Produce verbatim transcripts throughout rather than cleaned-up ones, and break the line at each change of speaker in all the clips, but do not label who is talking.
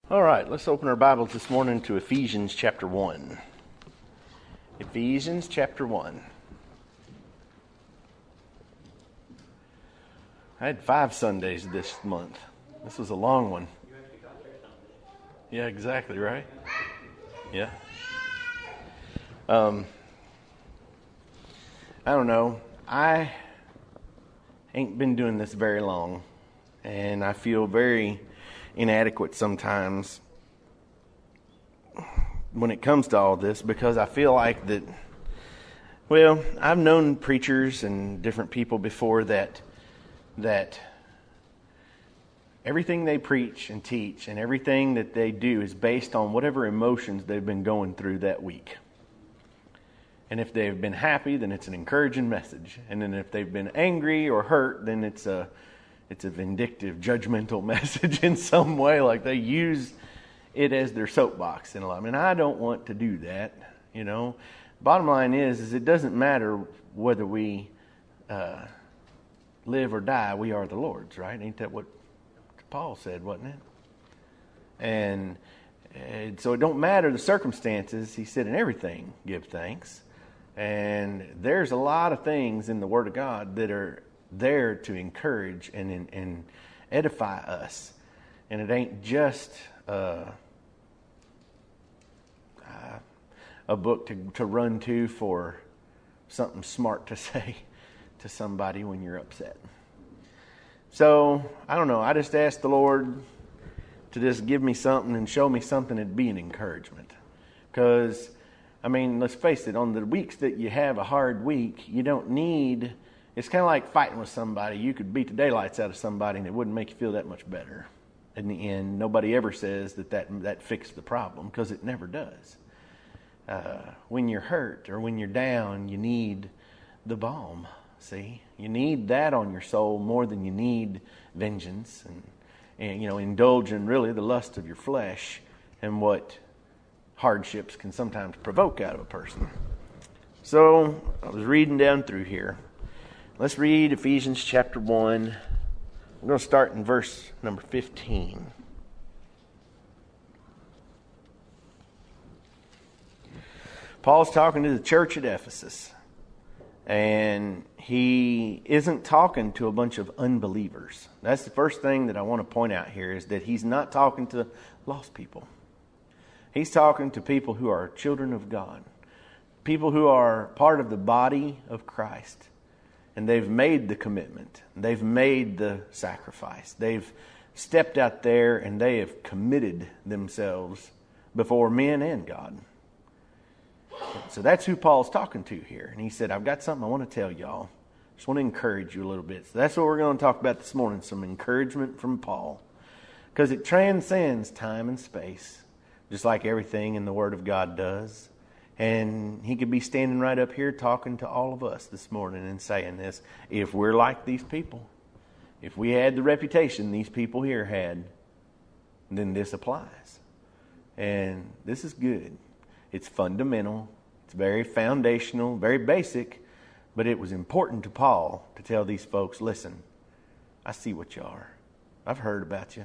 All right, let's open our Bibles this morning to Ephesians chapter one. Ephesians chapter one. I had five Sundays this month. This was a long one. Yeah, exactly, right? Yeah. Um, I don't know. I ain't been doing this very long, and I feel very inadequate sometimes when it comes to all this, because I feel like that, well, I've known preachers and different people before that that everything they preach and teach and everything that they do is based on whatever emotions they've been going through that week. And if they've been happy, then it's an encouraging message. And then if they've been angry or hurt, then it's a It's a vindictive, judgmental message in some way. Like they use it as their soapbox in a lot. I mean, I don't want to do that, you know. Bottom line is, is it doesn't matter whether we uh, live or die. We are the Lord's, right? Ain't that what Paul said, wasn't it? And, and so it don't matter the circumstances. He said, in everything, give thanks. And there's a lot of things in the Word of God that are there to encourage and and edify us, and it ain't just uh, uh, a book to to run to for something smart to say to somebody when you're upset. So I don't know. I just asked the Lord to just give me something and show me something that'd be an encouragement, because I mean, let's face it. On the weeks that you have a hard week, you don't need. It's kind of like fighting with somebody. You could beat the daylights out of somebody and it wouldn't make you feel that much better. In the end, nobody ever says that that, that fixed the problem, because it never does. Uh, when you're hurt or when you're down, you need the balm, see? You need that on your soul more than you need vengeance and, and you know, indulging really the lust of your flesh and what hardships can sometimes provoke out of a person. So I was reading down through here. Let's read Ephesians chapter one. We're going to start in verse number fifteen. Paul's talking to the church at Ephesus. And he isn't talking to a bunch of unbelievers. That's the first thing that I want to point out here, is that he's not talking to lost people. He's talking to people who are children of God. People who are part of the body of Christ. And they've made the commitment. They've made the sacrifice. They've stepped out there and they have committed themselves before men and God. So that's who Paul's talking to here. And he said, I've got something I want to tell y'all. Just want to encourage you a little bit. So that's what we're going to talk about this morning. Some encouragement from Paul. Because it transcends time and space. Just like everything in the Word of God does. And he could be standing right up here talking to all of us this morning and saying this. If we're like these people, if we had the reputation these people here had, then this applies. And this is good. It's fundamental. It's very foundational, very basic. But it was important to Paul to tell these folks, listen, I see what you are. I've heard about you.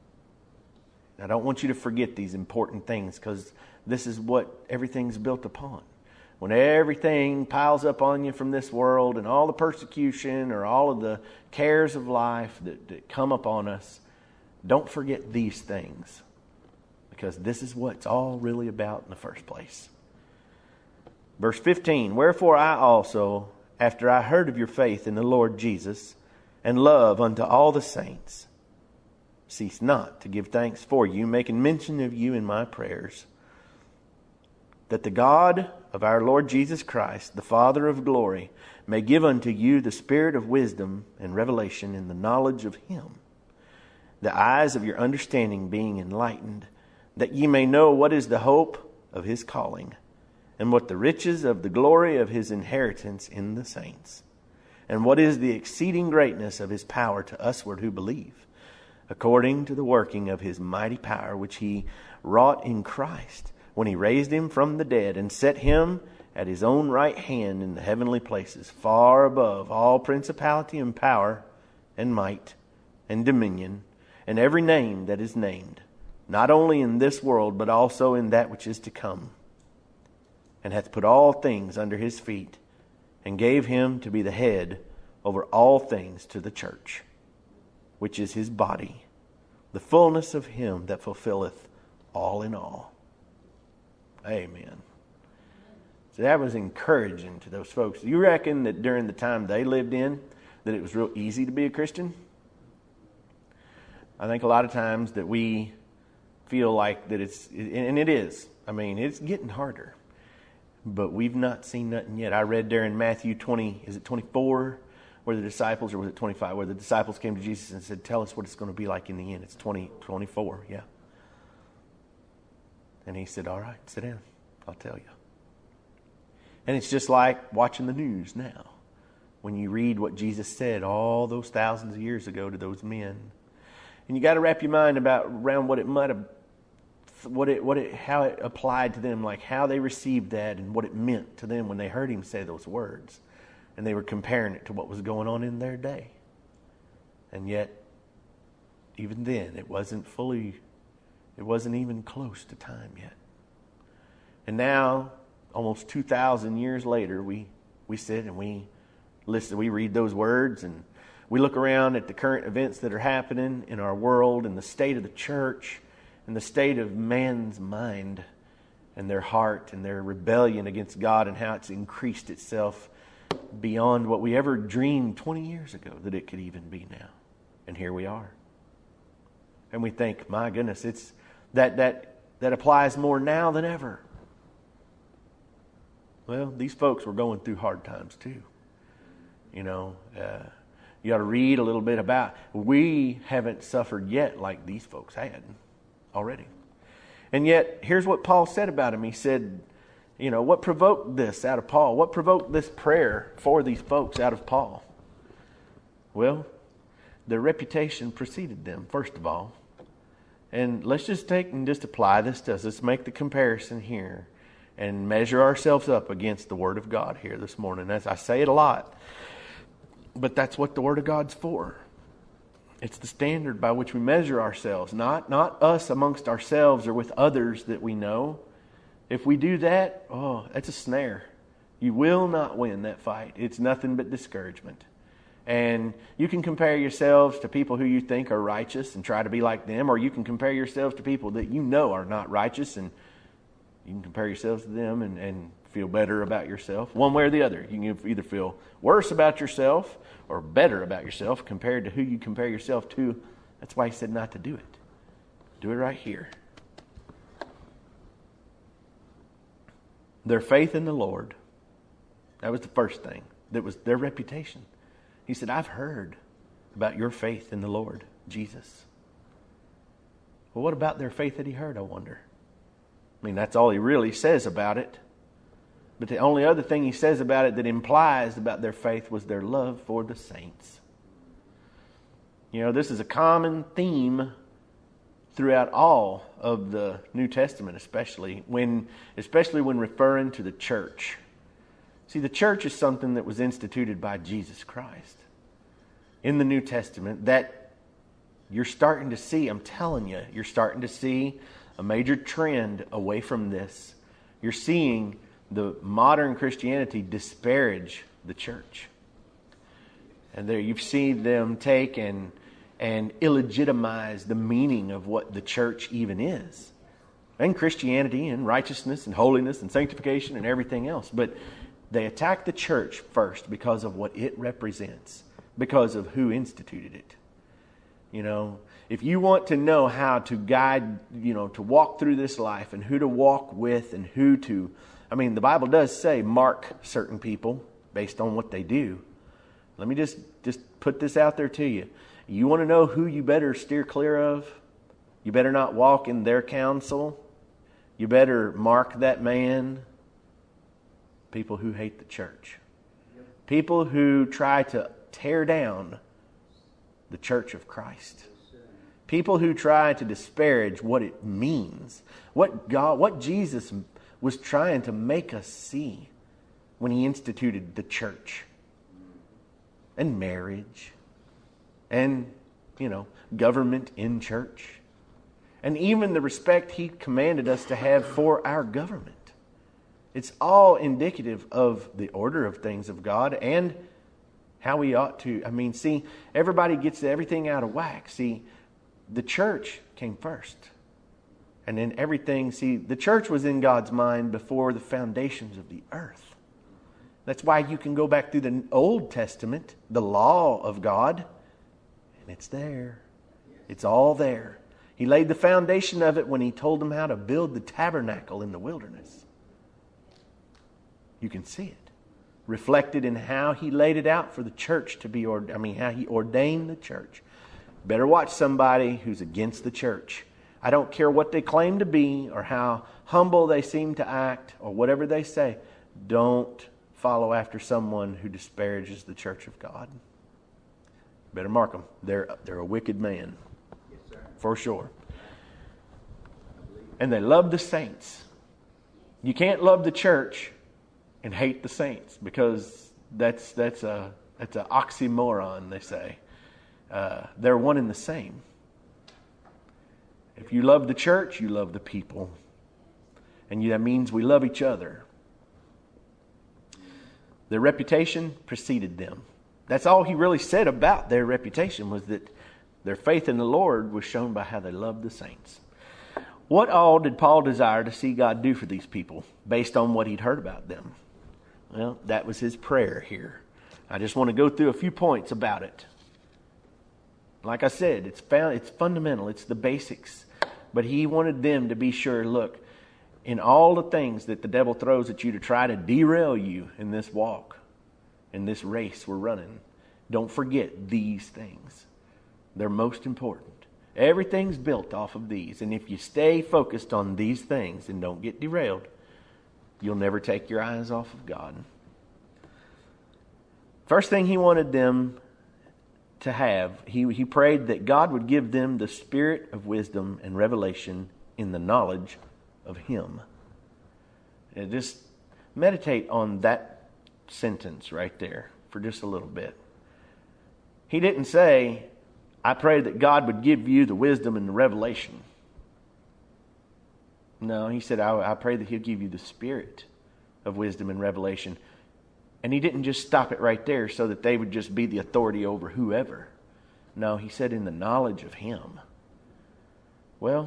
I don't want you to forget these important things, because this is what everything's built upon. When everything piles up on you from this world and all the persecution or all of the cares of life that, that come upon us, don't forget these things, because this is what it's all really about in the first place. Verse fifteen, wherefore I also, after I heard of your faith in the Lord Jesus and love unto all the saints, cease not to give thanks for you, making mention of you in my prayers, that the God of our Lord Jesus Christ, the Father of glory, may give unto you the spirit of wisdom and revelation in the knowledge of him, the eyes of your understanding being enlightened, that ye may know what is the hope of his calling, and what the riches of the glory of his inheritance in the saints, and what is the exceeding greatness of his power to usward who believe, according to the working of his mighty power, which he wrought in Christ, when he raised him from the dead and set him at his own right hand in the heavenly places, far above all principality and power and might and dominion and every name that is named, not only in this world, but also in that which is to come, and hath put all things under his feet, and gave him to be the head over all things to the church, which is his body, the fullness of him that fulfilleth all in all. Amen. So that was encouraging to those folks. Do you reckon that during the time they lived in, that it was real easy to be a Christian? I think a lot of times that we feel like that it's, and it is. I mean, it's getting harder. But we've not seen nothing yet. I read there in Matthew twenty, is it twenty-four, where the disciples, or was it twenty-five, where the disciples came to Jesus and said, tell us what it's going to be like in the end. It's twenty, twenty-four, yeah. And he said, all right, sit down. I'll tell you. And it's just like watching the news now. When you read what Jesus said all those thousands of years ago to those men. And you got to wrap your mind about around what it might have, what it, what it, how it applied to them, like how they received that and what it meant to them when they heard him say those words. And they were comparing it to what was going on in their day. And yet, even then, it wasn't fully, it wasn't even close to time yet. And now, almost two thousand years later, we, we sit and we listen, we read those words, and we look around at the current events that are happening in our world, and the state of the church, and the state of man's mind, and their heart, and their rebellion against God, and how it's increased itself beyond what we ever dreamed twenty years ago that it could even be now. And here we are. And we think, my goodness, it's that that that applies more now than ever. Well, these folks were going through hard times too. You know, uh, you ought to read a little bit about, we haven't suffered yet like these folks had already. And yet, here's what Paul said about him. He said, you know, what provoked this out of Paul? What provoked this prayer for these folks out of Paul? Well, their reputation preceded them, first of all. And let's just take and just apply this to us. Let's make the comparison here and measure ourselves up against the Word of God here this morning. As I say it a lot, but that's what the Word of God's for. It's the standard by which we measure ourselves, not, not us amongst ourselves or with others that we know. If we do that, oh, that's a snare. You will not win that fight. It's nothing but discouragement. And you can compare yourselves to people who you think are righteous and try to be like them, or you can compare yourselves to people that you know are not righteous, and you can compare yourselves to them and, and feel better about yourself. One way or the other. You can either feel worse about yourself or better about yourself compared to who you compare yourself to. That's why he said not to do it. Do it right here. Their faith in the Lord. That was the first thing. That was their reputation. He said, I've heard about your faith in the Lord, Jesus. Well, what about their faith that he heard, I wonder? I mean, that's all he really says about it. But the only other thing he says about it that implies about their faith was their love for the saints. You know, this is a common theme throughout all of the New Testament, especially when, especially when referring to the church. See, the church is something that was instituted by Jesus Christ in the New Testament that you're starting to see, I'm telling you, you're starting to see a major trend away from this. You're seeing the modern Christianity disparage the church. And there you've seen them take and, and illegitimize the meaning of what the church even is. And Christianity and righteousness and holiness and sanctification and everything else. But they attack the church first because of what it represents, because of who instituted it. You know, if you want to know how to guide, you know, to walk through this life and who to walk with and who to, I mean, the Bible does say mark certain people based on what they do. Let me just, just put this out there to you. You want to know who you better steer clear of? You better not walk in their counsel. You better mark that man. People who hate the church. People who try to tear down the church of Christ. People who try to disparage what it means. What God, what Jesus was trying to make us see when he instituted the church. And marriage. And, you know, government in church. and even the respect He commanded us to have for our government. It's all indicative of the order of things of God and how we ought to. I mean, see, everybody gets everything out of whack. See, the church came first. And then everything, see, the church was in God's mind before the foundations of the earth. That's why you can go back through the Old Testament, the law of God, and it's there. It's all there. He laid the foundation of it when He told them how to build the tabernacle in the wilderness. You can see it reflected in how He laid it out for the church to be, I mean, how He ordained the church. Better watch somebody who's against the church. I don't care what they claim to be or how humble they seem to act or whatever they say. Don't follow after someone who disparages the church of God. Better mark them. They're, they're a wicked man. Yes, sir. For sure. And they love the saints. You can't love the church and hate the saints, because that's that's a that's an oxymoron, they say. Uh, they're one and the same. If you love the church, you love the people. And that means we love each other. Their reputation preceded them. That's all he really said about their reputation, was that their faith in the Lord was shown by how they loved the saints. What all did Paul desire to see God do for these people based on what he'd heard about them? Well, that was his prayer here. I just want to go through a few points about it. Like I said, it's found, it's fundamental. It's the basics. But he wanted them to be sure, look, in all the things that the devil throws at you to try to derail you in this walk, in this race we're running, don't forget these things. They're most important. Everything's built off of these. And if you stay focused on these things and don't get derailed, you'll never take your eyes off of God. First thing he wanted them to have, he, he prayed that God would give them the spirit of wisdom and revelation in the knowledge of Him. And just meditate on that sentence right there for just a little bit. He didn't say, I pray that God would give you the wisdom and the revelation. No, he said, I, I pray that He'll give you the spirit of wisdom and revelation. And he didn't just stop it right there so that they would just be the authority over whoever. No, he said in the knowledge of Him. Well,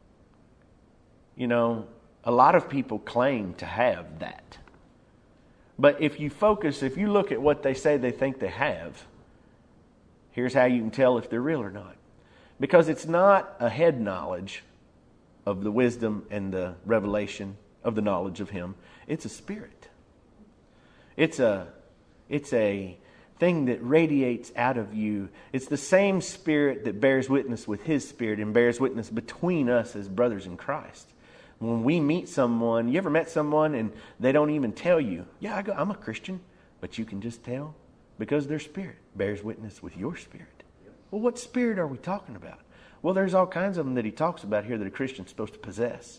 you know, a lot of people claim to have that. But if you focus, if you look at what they say they think they have, here's how you can tell if they're real or not. Because it's not a head knowledge of the wisdom and the revelation of the knowledge of Him. It's a spirit. It's a, it's a thing that radiates out of you. It's the same spirit that bears witness with His spirit and bears witness between us as brothers in Christ. When we meet someone, you ever met someone and they don't even tell you, yeah, I go, I'm a Christian, but you can just tell because their spirit bears witness with your spirit. Well, what spirit are we talking about? Well, there's all kinds of them that he talks about here that a Christian's supposed to possess.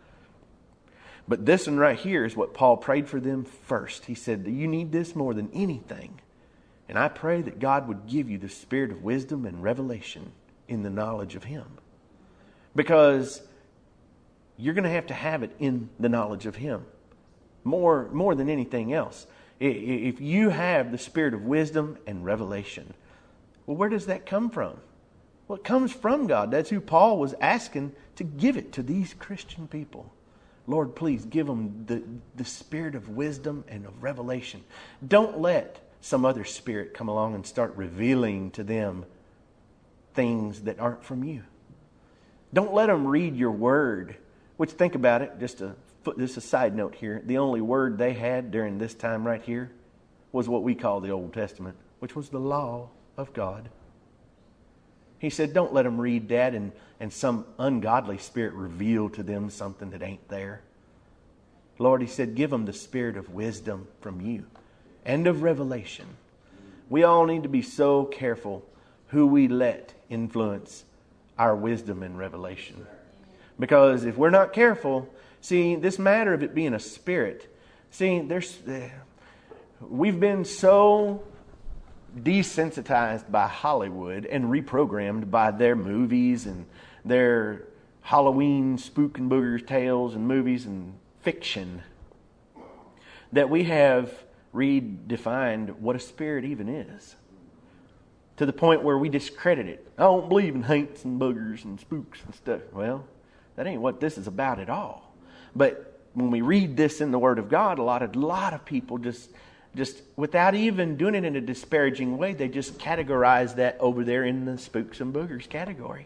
But this one right here is what Paul prayed for them first. He said, you need this more than anything. And I pray that God would give you the spirit of wisdom and revelation in the knowledge of Him. Because you're going to have to have it in the knowledge of Him. More, more than anything else. If you have the spirit of wisdom and revelation, well, where does that come from? Well, it comes from God. That's who Paul was asking to give it to these Christian people. Lord, please give them the, the spirit of wisdom and of revelation. Don't let some other spirit come along and start revealing to them things that aren't from you. Don't let them read your word. Which, think about it, just a, just a side note here. The only word they had during this time right here was what we call the Old Testament, which was the law of God. He said, don't let them read that and, and some ungodly spirit reveal to them something that ain't there. Lord, He said, give them the spirit of wisdom from you and of revelation. We all need to be so careful who we let influence our wisdom and revelation. Because if we're not careful, see, this matter of it being a spirit, see, there's, we've been so desensitized by Hollywood and reprogrammed by their movies and their Halloween spook and boogers tales and movies and fiction that we have redefined what a spirit even is, to the point where we discredit it. I don't believe in haints and boogers and spooks and stuff. Well, that ain't what this is about at all. But when we read this in the Word of God, a lot of, lot of people just, just without even doing it in a disparaging way, they just categorize that over there in the spooks and boogers category.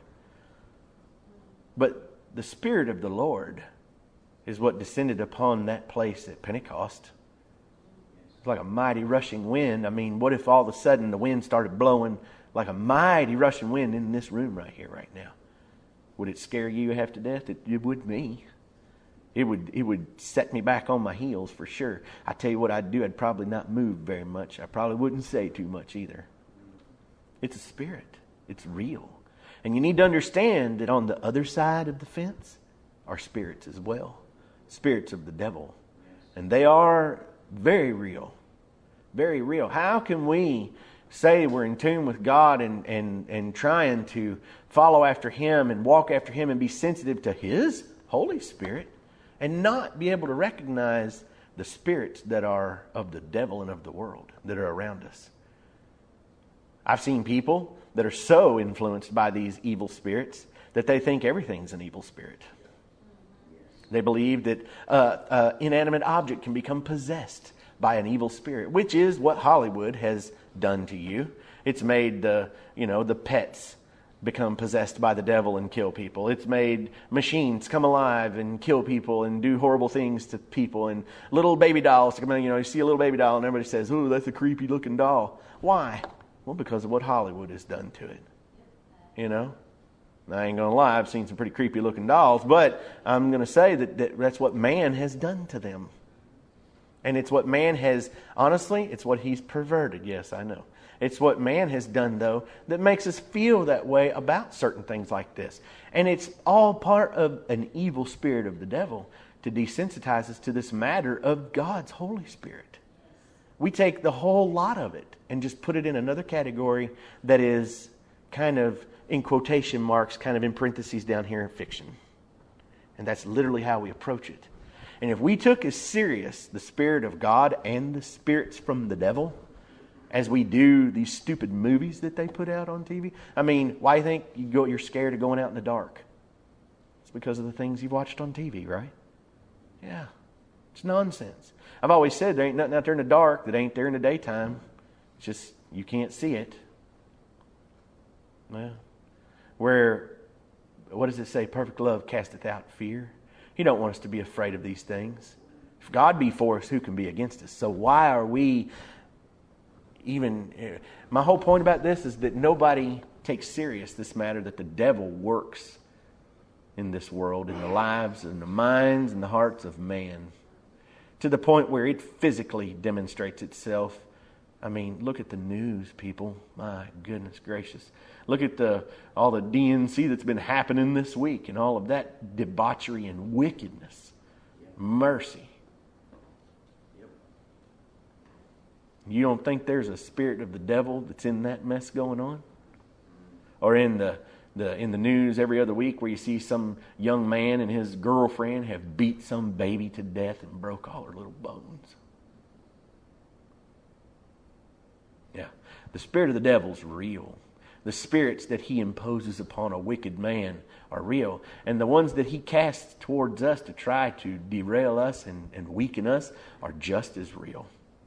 But the Spirit of the Lord is what descended upon that place at Pentecost. It's like a mighty rushing wind. I mean, what if all of a sudden the wind started blowing like a mighty rushing wind in this room right here, right now? Would it scare you half to death? It, it would me. It would it would set me back on my heels for sure. I tell you what I'd do. I'd probably not move very much. I probably wouldn't say too much either. It's a spirit. It's real. And you need to understand that on the other side of the fence are spirits as well. Spirits of the devil. And they are very real. Very real. How can we say we're in tune with God and, and, and trying to follow after Him and walk after Him and be sensitive to His Holy Spirit and not be able to recognize the spirits that are of the devil and of the world that are around us? I've seen people that are so influenced by these evil spirits that they think everything's an evil spirit. They believe that uh, uh, inanimate object can become possessed by an evil spirit, which is what Hollywood has done to you. It's made the, you know, the pets become possessed by the devil and kill people. It's made machines come alive and kill people and do horrible things to people, and little baby dolls come in. You know, you see a little baby doll and everybody says, "Oh, that's a creepy looking doll." Why? Well, because of what Hollywood has done to it. You know? I ain't going to lie, I've seen some pretty creepy looking dolls, but I'm going to say that, that that's what man has done to them. And it's what man has, honestly, it's what he's perverted. Yes, I know. It's what man has done, though, that makes us feel that way about certain things like this. And it's all part of an evil spirit of the devil to desensitize us to this matter of God's Holy Spirit. We take the whole lot of it and just put it in another category that is kind of, in quotation marks, kind of in parentheses down here, fiction. And that's literally how we approach it. And if we took as serious the Spirit of God and the spirits from the devil as we do these stupid movies that they put out on T V, I mean, why do you think you go, you're scared of going out in the dark? It's because of the things you've watched on T V, right? Yeah, it's nonsense. I've always said there ain't nothing out there in the dark that ain't there in the daytime. It's just you can't see it. Well, where, what does it say? Perfect love casteth out fear. He don't want us to be afraid of these things. If God be for us, who can be against us? So why are we even... My whole point about this is that nobody takes serious this matter that the devil works in this world, in the lives and the minds and the hearts of man, to the point where it physically demonstrates itself. I mean, look at the news, people. My goodness gracious. Look at the all the D N C that's been happening this week and all of that debauchery and wickedness. Yep. Mercy. Yep. You don't think there's a spirit of the devil that's in that mess going on? Or in the, the in the news every other week where you see some young man and his girlfriend have beat some baby to death and broke all her little bones. Yeah. The spirit of the devil's real. The spirits that he imposes upon a wicked man are real. And the ones that he casts towards us to try to derail us and, and weaken us are just as real.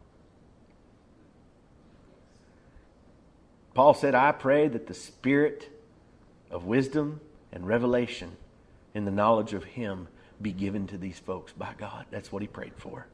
Paul said, I pray that the spirit of wisdom and revelation in the knowledge of Him be given to these folks by God. That's what he prayed for.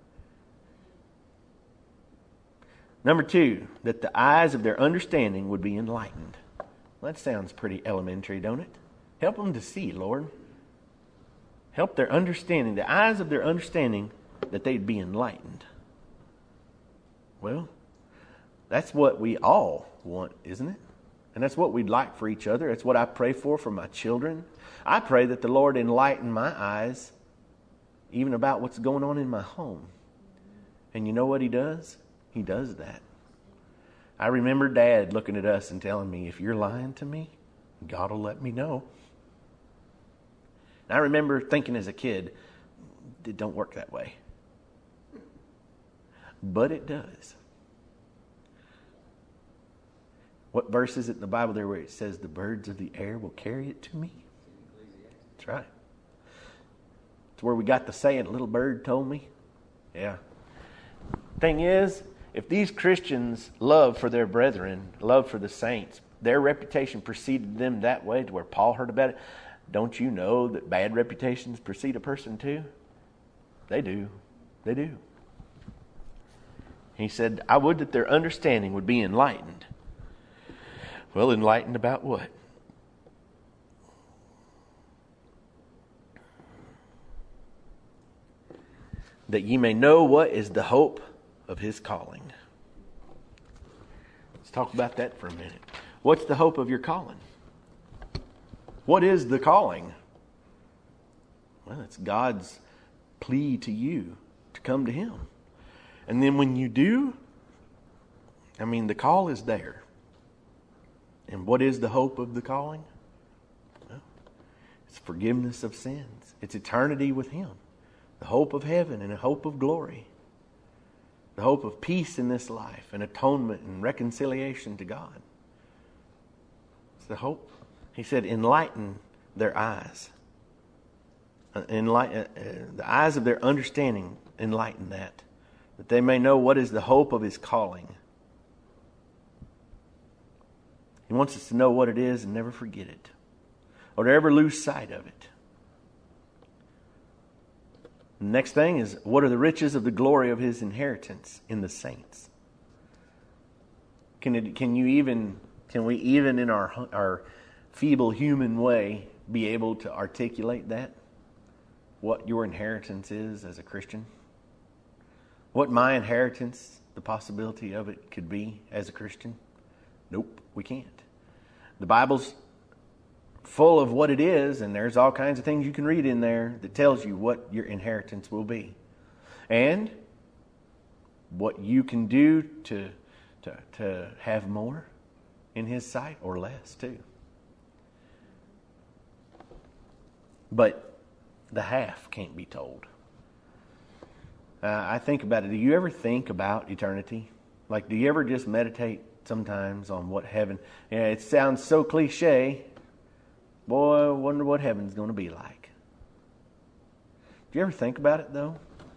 Number two, that the eyes of their understanding would be enlightened. Well, that sounds pretty elementary, don't it? Help them to see, Lord. Help their understanding, the eyes of their understanding, that they'd be enlightened. Well, that's what we all want, isn't it? And that's what we'd like for each other. That's what I pray for for my children. I pray that the Lord enlighten my eyes even about what's going on in my home. And you know what He does? He does that. I remember Dad looking at us and telling me, if you're lying to me, God will let me know. And I remember thinking as a kid, it don't work that way. But it does. What verse is it in the Bible there where it says the birds of the air will carry it to me? That's right. It's where we got the saying, a little bird told me. Yeah. Thing is, if these Christians love for their brethren, love for the saints, their reputation preceded them that way to where Paul heard about it. Don't you know that bad reputations precede a person too? They do. They do. He said, I would that their understanding would be enlightened. Well, enlightened about what? That ye may know what is the hope of his calling. Let's talk about that for a minute. What's the hope of your calling? What is the calling? Well, it's God's plea to you to come to him. And then when you do, I mean, the call is there. And what is the hope of the calling? Well, it's forgiveness of sins. It's eternity with him. The hope of heaven and a hope of glory. The hope of peace in this life and atonement and reconciliation to God. It's the hope. He said, enlighten their eyes. Enlighten, uh, the eyes of their understanding, enlighten that. That they may know what is the hope of his calling. He wants us to know what it is and never forget it. Or to ever lose sight of it. The next thing is, what are the riches of the glory of his inheritance in the saints? Can it, can you even, can we even in our our feeble human way be able to articulate that? What your inheritance is as a Christian? What my inheritance, the possibility of it could be as a Christian? Nope, we can't. The Bible's full of what it is, and there's all kinds of things you can read in there that tells you what your inheritance will be. And what you can do to, to, to have more in his sight or less too. But the half can't be told. Uh, I think about it. Do you ever think about eternity? Like, do you ever just meditate sometimes on what heaven... Yeah, it sounds so cliche. Boy, I wonder what heaven's going to be like. Do you ever think about it, though?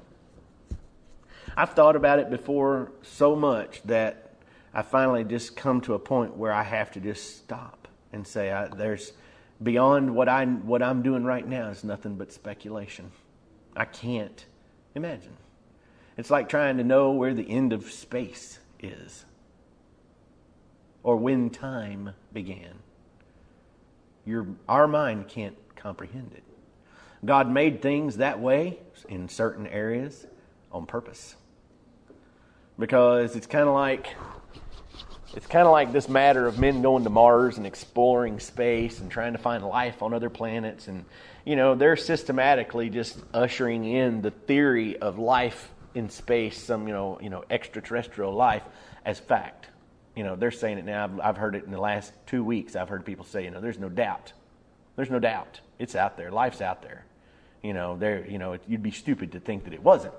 I've thought about it before so much that I finally just come to a point where I have to just stop and say, I, there's beyond what, I, what I'm doing right now is nothing but speculation. I can't imagine. It's like trying to know where the end of space is or when time began. Your, our mind can't comprehend it. God made things that way in certain areas on purpose. Because it's kind of like it's kind of like this matter of men going to Mars and exploring space and trying to find life on other planets. And, you know, they're systematically just ushering in the theory of life in space, some, you know, you know, extraterrestrial life as fact. You know, they're saying it now. I've, I've heard it in the last two weeks. I've heard people say, you know, there's no doubt. There's no doubt. It's out there. Life's out there. You know, there. You know, it, you'd be stupid to think that it wasn't.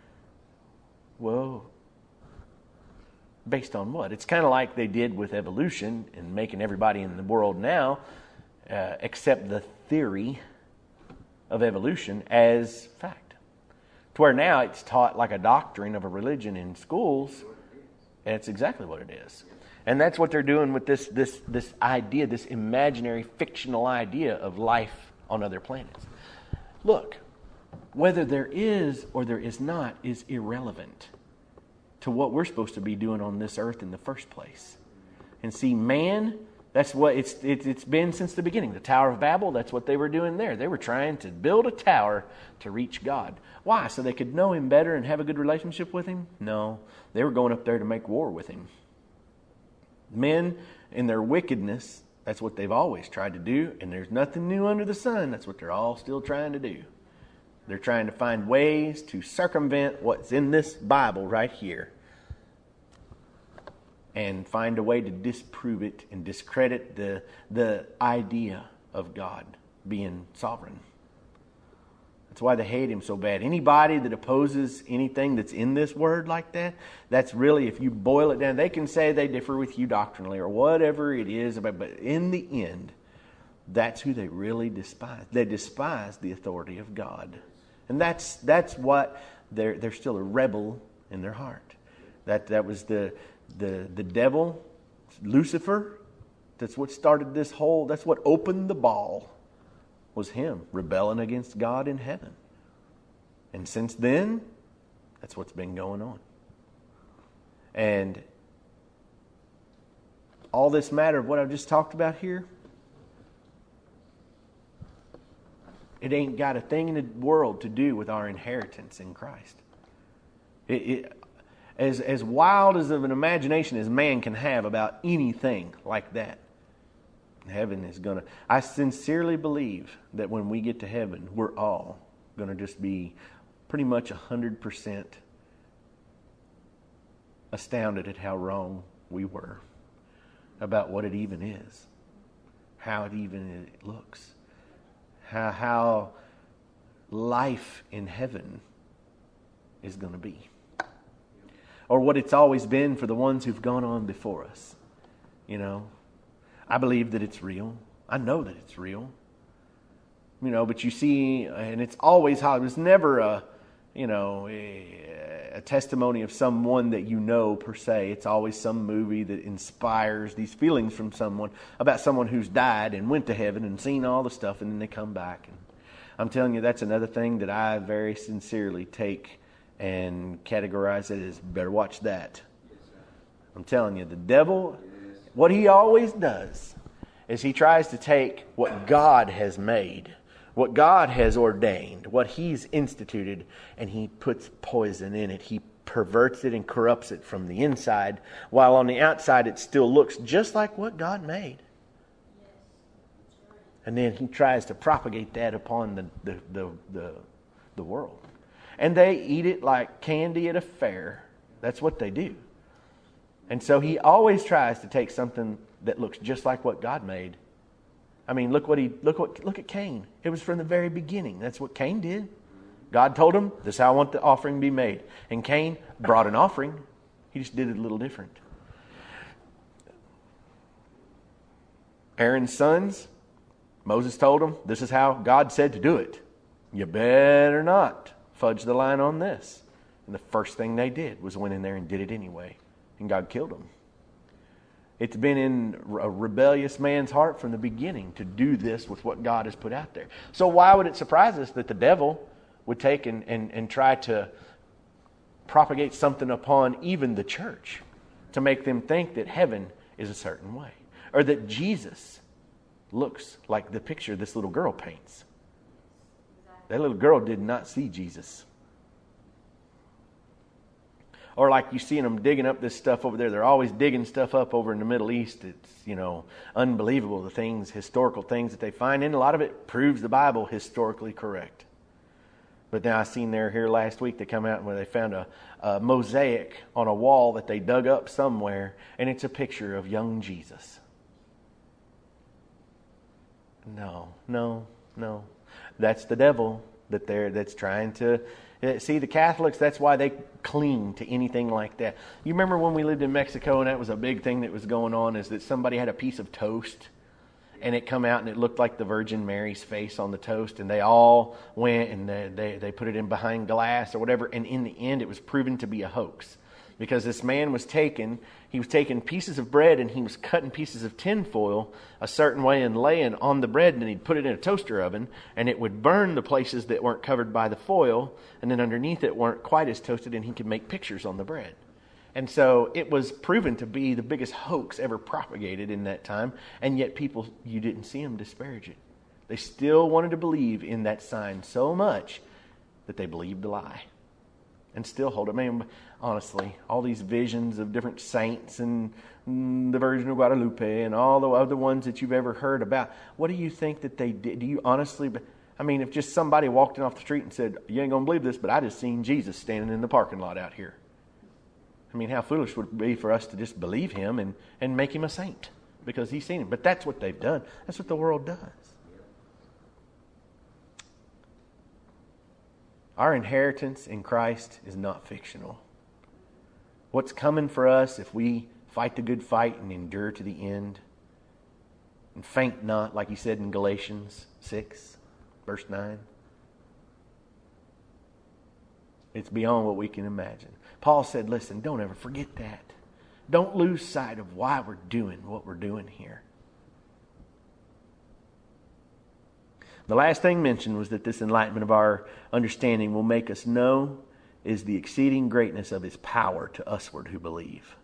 Well, based on what? It's kind of like they did with evolution and making everybody in the world now uh, accept the theory of evolution as fact. To where now it's taught like a doctrine of a religion in schools. And it's exactly what it is. And that's what they're doing with this this this idea, this imaginary, fictional idea of life on other planets. Look, whether there is or there is not is irrelevant to what we're supposed to be doing on this earth in the first place. And see, man, that's what it's it, it's been since the beginning. The Tower of Babel, that's what they were doing there. They were trying to build a tower to reach God. Why? So they could know him better and have a good relationship with him? No. They were going up there to make war with him. Men, in their wickedness, that's what they've always tried to do, and there's nothing new under the sun. That's what they're all still trying to do. They're trying to find ways to circumvent what's in this Bible right here and find a way to disprove it and discredit the, the idea of God being sovereign. That's why they hate him so bad. Anybody that opposes anything that's in this word like that, that's really, if you boil it down, they can say they differ with you doctrinally or whatever it is, but in the end, that's who they really despise. They despise the authority of God. And that's that's what they're they're still a rebel in their heart. That that was the the the devil, Lucifer. That's what started this whole, that's what opened the ball. Was him rebelling against God in heaven. And since then, that's what's been going on. And all this matter of what I've just talked about here, it ain't got a thing in the world to do with our inheritance in Christ. It, it, as, as wild as of an imagination as man can have about anything like that, heaven is going to... I sincerely believe that when we get to heaven, we're all going to just be pretty much one hundred percent astounded at how wrong we were about what it even is, how it even looks, how, how life in heaven is going to be, or what it's always been for the ones who've gone on before us, you know. I believe that it's real. I know that it's real. You know, but you see, and it's always how, it's never a, you know, a, a testimony of someone that you know per se. It's always some movie that inspires these feelings from someone about someone who's died and went to heaven and seen all the stuff, and then they come back. And I'm telling you, that's another thing that I very sincerely take and categorize it as, better watch that. I'm telling you, the devil... What he always does is he tries to take what God has made, what God has ordained, what he's instituted, and he puts poison in it. He perverts it and corrupts it from the inside, while on the outside it still looks just like what God made. And then he tries to propagate that upon the, the, the, the, the world. And they eat it like candy at a fair. That's what they do. And so he always tries to take something that looks just like what God made. I mean, look what he look what look at Cain. It was from the very beginning. That's what Cain did. God told him, "This is how I want the offering to be made." And Cain brought an offering. He just did it a little different. Aaron's sons, Moses told them, "This is how God said to do it. You better not fudge the line on this." And the first thing they did was went in there and did it anyway. And God killed them. It's been in a rebellious man's heart from the beginning to do this with what God has put out there. So why would it surprise us that the devil would take and, and, and try to propagate something upon even the church to make them think that heaven is a certain way, or that Jesus looks like the picture this little girl paints? That little girl did not see Jesus. Or like you see them digging up this stuff over there. They're always digging stuff up over in the Middle East. It's, you know, unbelievable, the things, historical things that they find. And a lot of it proves the Bible historically correct. But now I seen there here last week, they come out where they found a, a mosaic on a wall that they dug up somewhere. And it's a picture of young Jesus. No, no, no. That's the devil that they're, that's trying to... See, the Catholics, that's why they cling to anything like that. You remember when we lived in Mexico and that was a big thing that was going on, is that somebody had a piece of toast and it come out and it looked like the Virgin Mary's face on the toast, and they all went and they, they, they put it in behind glass or whatever, and in the end it was proven to be a hoax. Because this man was taking, he was taking pieces of bread and he was cutting pieces of tin foil a certain way and laying on the bread, and then he'd put it in a toaster oven and it would burn the places that weren't covered by the foil, and then underneath it weren't quite as toasted, and he could make pictures on the bread. And so it was proven to be the biggest hoax ever propagated in that time, and yet people, you didn't see them disparage it. They still wanted to believe in that sign so much that they believed the lie. And still hold it. Man, honestly, all these visions of different saints and mm, the Virgin of Guadalupe and all the other ones that you've ever heard about, what do you think that they did? Do you honestly, I mean, if just somebody walked in off the street and said, "You ain't going to believe this, but I just seen Jesus standing in the parking lot out here." I mean, how foolish would it be for us to just believe him and, and make him a saint because he's seen him? But that's what they've done. That's what the world does. Our inheritance in Christ is not fictional. What's coming for us if we fight the good fight and endure to the end and faint not, like he said in Galatians six, verse nine. It's beyond what we can imagine. Paul said, listen, don't ever forget that. Don't lose sight of why we're doing what we're doing here. The last thing mentioned was that this enlightenment of our understanding will make us know is the exceeding greatness of his power to usward who believe,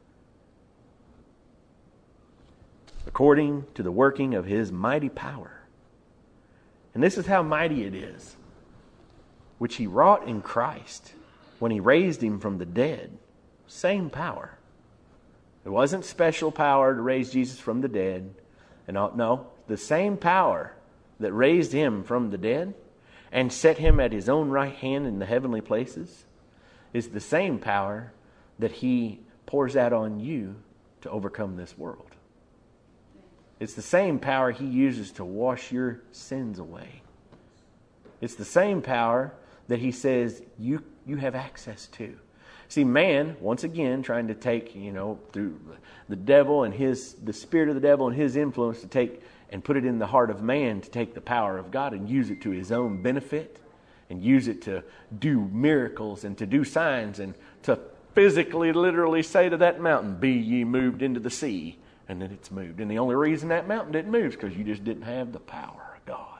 according to the working of his mighty power. And this is how mighty it is, which he wrought in Christ when he raised him from the dead. Same power. It wasn't special power to raise Jesus from the dead. And all, no, the same power that raised him from the dead and set him at his own right hand in the heavenly places is the same power that he pours out on you to overcome this world. It's the same power he uses to wash your sins away. It's the same power that he says you, you have access to. See, man, once again, trying to take, you know, through the devil and his, the spirit of the devil and his influence to take and put it in the heart of man to take the power of God and use it to his own benefit and use it to do miracles and to do signs and to physically, literally say to that mountain, be ye moved into the sea, and then it's moved. And the only reason that mountain didn't move is because you just didn't have the power of God.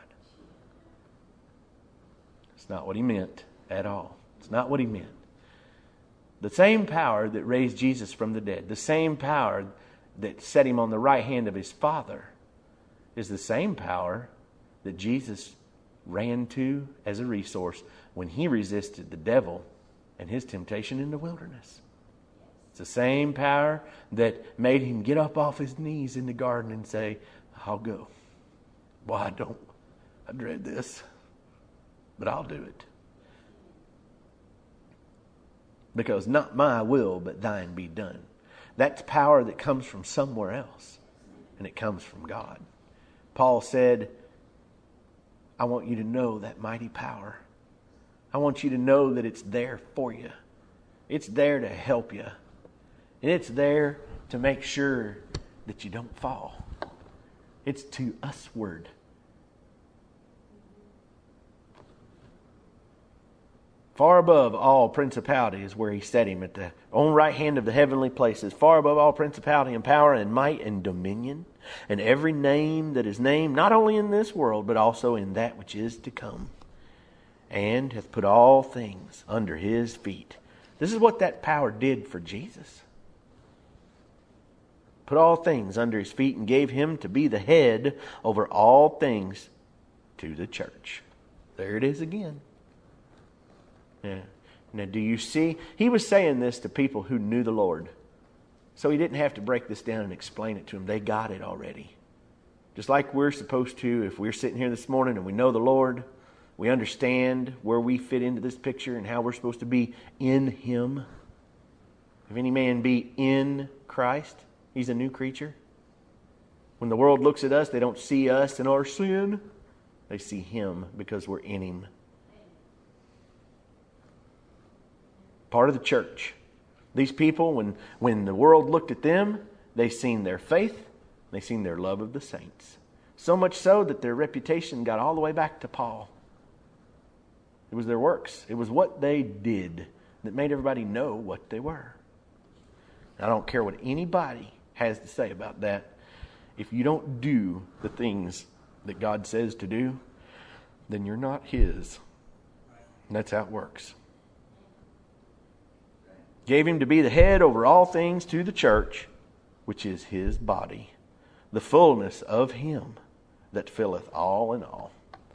It's not what he meant at all. It's not what he meant. The same power that raised Jesus from the dead, the same power that set him on the right hand of his Father, is the same power that Jesus ran to as a resource when he resisted the devil and his temptation in the wilderness. It's the same power that made him get up off his knees in the garden and say, I'll go. Well, I don't. I dread this, but I'll do it. Because not my will, but thine be done. That's power that comes from somewhere else, and it comes from God. Paul said, I want you to know that mighty power. I want you to know that it's there for you. It's there to help you. And it's there to make sure that you don't fall. It's to usward. Far above all principality is where he set him, at the own right hand of the heavenly places. Far above all principality and power and might and dominion, and every name that is named, not only in this world, but also in that which is to come. And hath put all things under his feet. This is what that power did for Jesus. Put all things under his feet and gave him to be the head over all things to the church. There it is again. Yeah. Now, do you see? He was saying this to people who knew the Lord. So he didn't have to break this down and explain it to them. They got it already. Just like we're supposed to, if we're sitting here this morning and we know the Lord, we understand where we fit into this picture and how we're supposed to be in him. If any man be in Christ, he's a new creature. When the world looks at us, they don't see us and our sin. They see him because we're in him. Part of the church. These people, when, when the world looked at them, they seen their faith, they seen their love of the saints. So much so that their reputation got all the way back to Paul. It was their works. It was what they did that made everybody know what they were. I don't care what anybody has to say about that. If you don't do the things that God says to do, then you're not his. And that's how it works. Gave him to be the head over all things to the church, which is his body, the fullness of him that filleth all in all.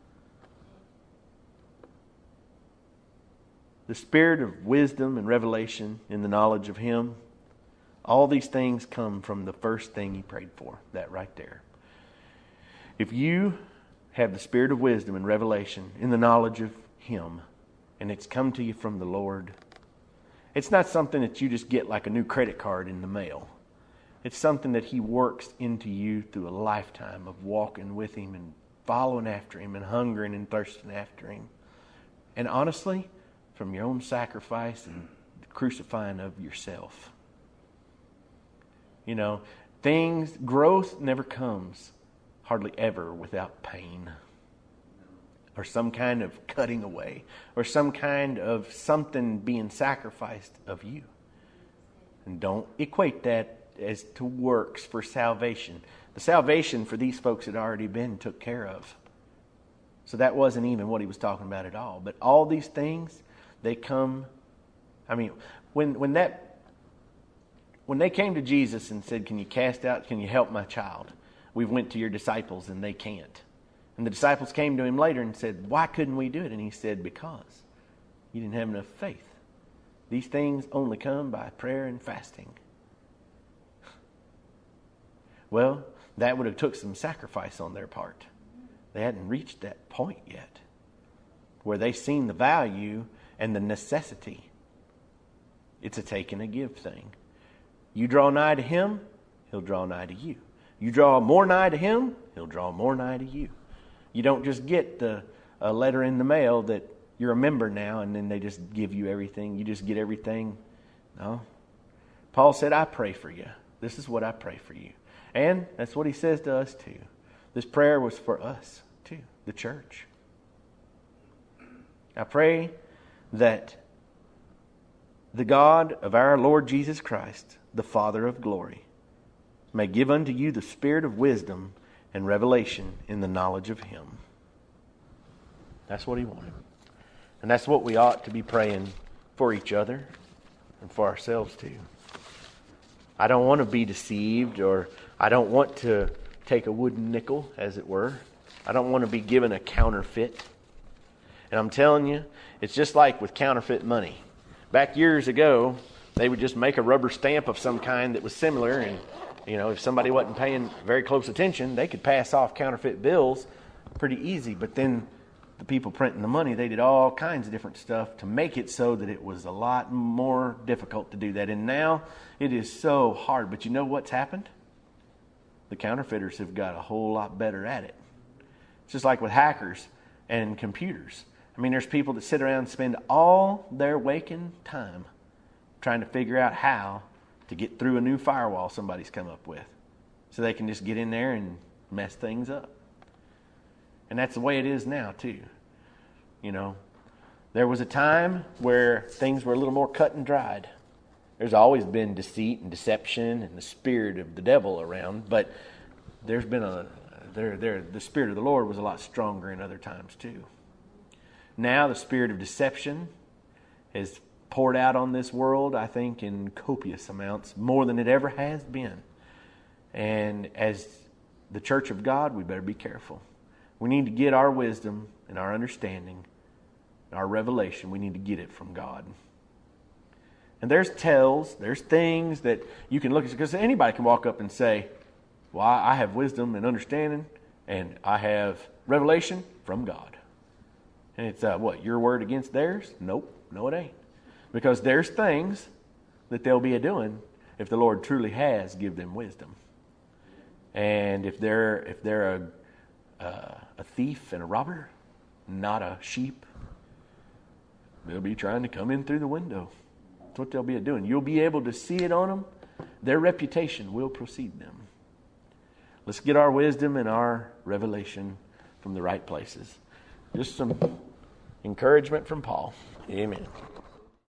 The spirit of wisdom and revelation in the knowledge of him, all these things come from the first thing he prayed for, that right there. If you have the spirit of wisdom and revelation in the knowledge of him, and it's come to you from the Lord, it's not something that you just get like a new credit card in the mail. It's something that he works into you through a lifetime of walking with him and following after him and hungering and thirsting after him. And honestly, from your own sacrifice and the crucifying of yourself. You know, things, growth never comes hardly ever without pain. Or some kind of cutting away. Or some kind of something being sacrificed of you. And don't equate that as to works for salvation. The salvation for these folks had already been took care of. So that wasn't even what he was talking about at all. But all these things, they come, I mean, when when that when they came to Jesus and said, can you cast out, can you help my child? We went to your disciples and they can't. And the disciples came to him later and said, why couldn't we do it? And he said, because you didn't have enough faith. These things only come by prayer and fasting. Well, that would have took some sacrifice on their part. They hadn't reached that point yet where they seen the value and the necessity. It's a take and a give thing. You draw nigh to him, he'll draw nigh to you. You draw more nigh to him, he'll draw more nigh to you. You don't just get the a letter in the mail that you're a member now and then they just give you everything. You just get everything. No. Paul said, I pray for you. This is what I pray for you. And that's what he says to us too. This prayer was for us too, the church. I pray that the God of our Lord Jesus Christ, the Father of glory, may give unto you the spirit of wisdom and revelation in the knowledge of him. That's what he wanted. And that's what we ought to be praying for each other and for ourselves too. I don't want to be deceived, or I don't want to take a wooden nickel, as it were. I don't want to be given a counterfeit. And I'm telling you, it's just like with counterfeit money. Back years ago, they would just make a rubber stamp of some kind that was similar, and you know, if somebody wasn't paying very close attention, they could pass off counterfeit bills pretty easy. But then the people printing the money, they did all kinds of different stuff to make it so that it was a lot more difficult to do that. And now it is so hard. But you know what's happened? The counterfeiters have got a whole lot better at it. It's just like with hackers and computers. I mean, there's people that sit around and spend all their waking time trying to figure out how to get through a new firewall somebody's come up with, so they can just get in there and mess things up. And that's the way it is now too. You know, there was a time where things were a little more cut and dried. There's always been deceit and deception and the spirit of the devil around, but there's been a there there the spirit of the Lord was a lot stronger in other times too. Now the spirit of deception is poured out on this world, I think, in copious amounts, more than it ever has been. And as the church of God, we better be careful. We need to get our wisdom and our understanding, our revelation, we need to get it from God. And there's tells, there's things that you can look at, because anybody can walk up and say, well, I have wisdom and understanding, and I have revelation from God. And it's, uh, what, your word against theirs? Nope, no it ain't. Because there's things that they'll be a-doing if the Lord truly has give them wisdom. And if they're if they're a, uh, a thief and a robber, not a sheep, they'll be trying to come in through the window. That's what they'll be a-doing. You'll be able to see it on them. Their reputation will precede them. Let's get our wisdom and our revelation from the right places. Just some encouragement from Paul. Amen.